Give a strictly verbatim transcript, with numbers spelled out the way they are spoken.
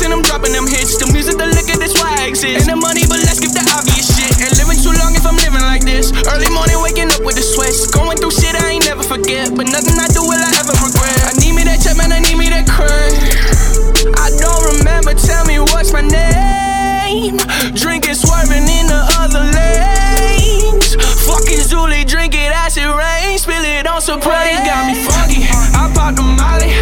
and I'm dropping them hits. The music, the liquor, that's why I exist. And the money, but let's skip the obvious shit. And living too long if I'm living like this. Early morning, waking up with the sweats. Going through shit I ain't never forget. But nothing I do will I ever regret. I need me that check, man, I need me that crud. I don't remember, tell me what's my name. Drinking, swerving in the other lanes. Fucking Zuli, drink it, acid rain. Spill it on Supreme, got me foggy. I popped the molly.